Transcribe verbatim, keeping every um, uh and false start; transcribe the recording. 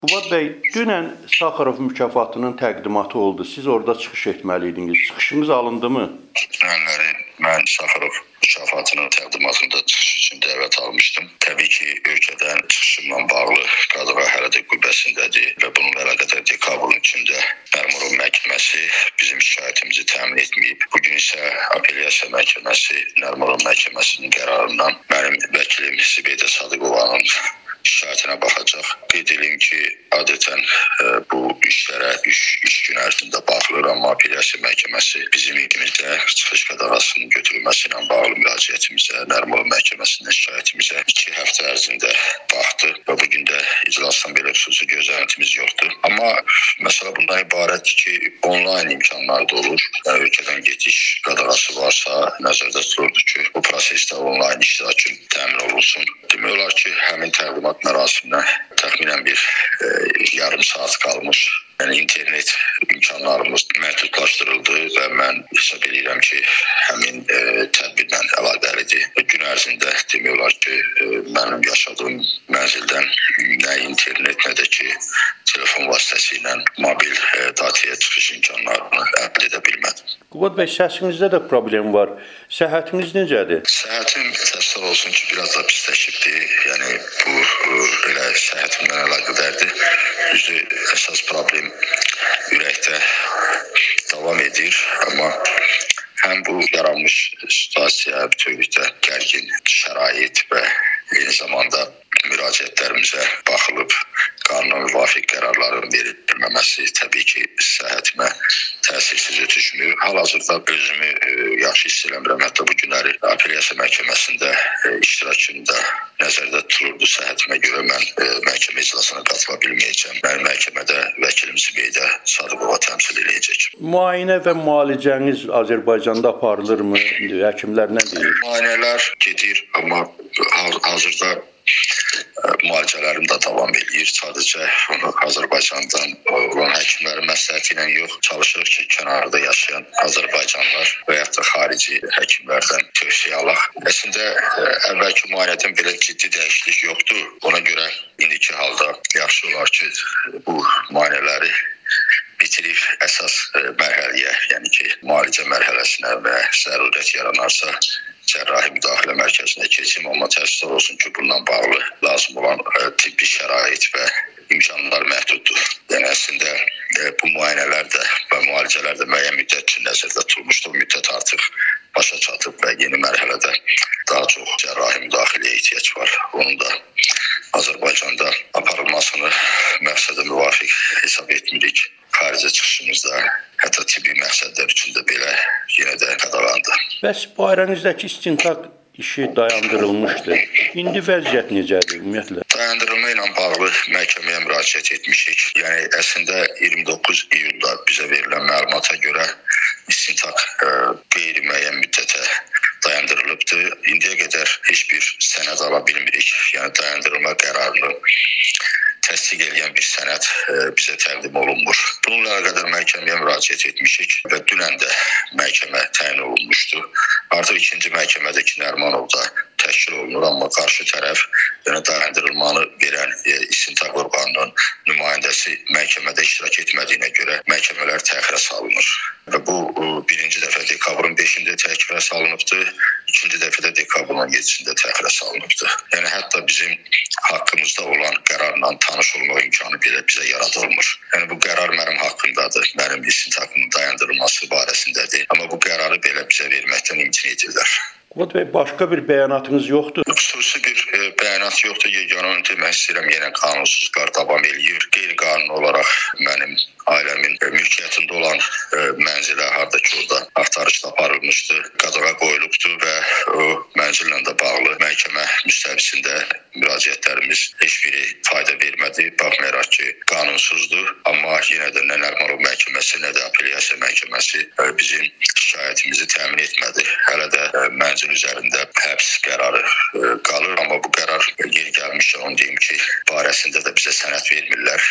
Qubad bəy, dünən Sakharov mükafatının təqdimatı oldu. Siz orada çıxış etməliydiniz. Çıxışınız alındımı? Dünənləri mən Sakharov mükafatının təqdimatında çıxış üçün dəvət almışdım. Təbii ki, ölkədən çıxışımla bağlı qadağan hələ də qüvvəsindədir və bununla əlaqədar dekabrın üçündə Mərmurov məhkəməsi bizim şikayətimizi təmin etməyib. Bugün isə apellyasiya məhkəməsi Mərmurov məhkəməsinin qərarından mənim vəkilim Zibeydə Sadıqovanın şikayətinə baxacaq. Qeyd edeyim ki, adətən e, bu işlərə üç gün ərzində baxılır, amma apellyasiya məhkəməsi bizim ilgimizdə çıxış qadağasının götürülməsi ilə bağlı müraciətimizə, Mərmurov məhkəməsinin şikayətimizə iki həftə ərzində baxdı və bugün də iclasdan belə xüsusi gözləntimiz yoxdur. Amma məsələ bundan ibarətdir ki, onlayn imkanlar da olur. Yəni, ölkədən gediş qadağası varsa, nəzərdə tutulurdu ki, bu prosesdə onlayn iştirakın təmin olunsun. Demək olar ki, həmin təqdimat mərasiminə təxminən bir e, yarım saat qalmış. Yəni internet imkanlarımız məhdudlaşdırıldı və mən hesab edirəm ki, həmin e, tədbirlə əlaqəlidir. Gün ərzində demək olar ki, e, mənim yaşadığım mənzildən nə internet, nə də ki, telefon vasitəsilə mobil e, dataya çıxış imkanlarını əldə edə bilmədim. Qubad bəy, səsinizdə də problem var. Səhhətiniz necədir? Səhhətim təəssüf olsun ki, biraz da pisləşibdir. Yəni bu belə səhhətimlə əlaqədardır. Düzdür, əsas problem ürəkdə davam edir, amma həm bu yaranmış situasiya, bütövlükdə gərgin şərait və eyni zamanda müraciətlərimizə baxılıb qanuna müvafiq qərarların verilməməsi təbii ki, səhhətimə təsirsiz ötüşmür. Hal-hazırda özümü e, yaxşı hiss eləmirəm. Hətta bu günləri apellyasiya məhkəməsində e, iştirakım da nəzərdə tutulurdu. Səhhətimə görə mən e, məhkəmə iclasına qatıla bilməyəcəm. Mən məhkəmədə vəkilim Zibeydə Sadıqova təmsil edəcək. Müayinə və müalicəniz Azərbaycanda aparılırmı? Həkimlər nə deyir? Müayinələr gedir, amma hazırda müalicələrim də davam edir. Sadəcə onu Azərbaycandan olan həkimlərin məsləhəti ilə yox, çalışırıq ki, kənarda yaşayan Azərbaycanlılar və yaxud da xarici həkimlərdən tövsiyə alaq. Əslində əvvəlki müayinədən belə ciddi dəyişiklik yoxdur. Ona görə indiki halda yaxşı olar ki, bu müayinələri bitirib əsas mərhələyə, yəni ki, müalicə mərhələsinə və zərurət yaranarsa cərrahi müdaxilə mərkəzinə keçim, amma təəssüf olsun ki, bundan bağlı lazım olan tibbi şərait və imkanlar məhduddur. Yəni əslində bu müayinələr də və müalicələr də müəyyən müddət üçün nəzərdə tutulmuşdur. Bu müddət artıq başa çatıb və yeni mərhələdə daha çox cərrahi müdaxiləyə ehtiyac var. Onun da Azərbaycanda aparılmasını məqsədə müvafiq hesab etmirik. Xaricə çıxışımızda hətta tibbi məqsədlər üçün də belə yenə də qadağandır. Bəs barənizdəki istintaq işi dayandırılmışdı. İndi vəziyyət necədir ümumiyyətlə? Dayandırılma ilə bağlı məhkəməyə müraciət etmişik. Yəni əslində iyirmi doqquz iyulda bizə verilən məlumata görə istintaq e, qeyri-müəyyən müddətə dayandırılıbdır. İndiyə qədər heç bir sənəd ala bilmirik. Yəni dayandırılma qərarını təsdiq edən bir sənəd e, bizə təqdim olunmur. Bununla əlaqədar məhkəməyə müraciət etmişik və dünən də məhkəmə təyin olunmuşdu. Artıq ikinci məhkəmədəki Nərimanov da təşkil olunur, amma qarşı tərəf yəni dayandırılmanı verən e, istintaq orqanının nümayəndəsi məhkəmədə iştirak etmədiyinə görə məhkəmələr təxirə salınır. Və bu e, birinci dəfə dekabrın beşində təxirə salınıbdır, ikinci dəfə də dekabrın on yeddisində təxirə salınıbdır. Yəni hətta bizim haqqımızda olan qərarla tanış olmaq imkanı belə bizə yaradılmır. Yəni bu qərar mənim haqqımdadır, mənim istintaqımın dayandırılması barəsindədir. Amma bu qərarı belə bizə verməkdən imtina edirlər. Qubad bəy, başqa bir bəyanatınız yoxdur? Xüsusi bir e, bəyanat yoxdur. Yeganə onu demək istəyirəm, yenə qanunsuzluqlar davam eləyir. Qeyri-qanuni olaraq mənim ailəmin e, mülkiyyətində olan e, mənzilə harda ki, orada axtarış aparılmışdı, qadağa qoyulubdur və o mənzillə də bağlı məhkəmə müstəvisində müraciətlərimiz heç biri fayda vermədi. Baxmayaraq ki, qanunsuzdur, amma yenə də nə Nərimanov məhkəməsi, nə də apellyasiya məhkəməsi e, bizim şikayətimizi təmin etmədi. Hələ də e, mənzil üzərində həbs qərarı e, qalır, amma bu qərar geri gəlmişsə onu deyim ki, barəsində də bizə sənəd vermirlər.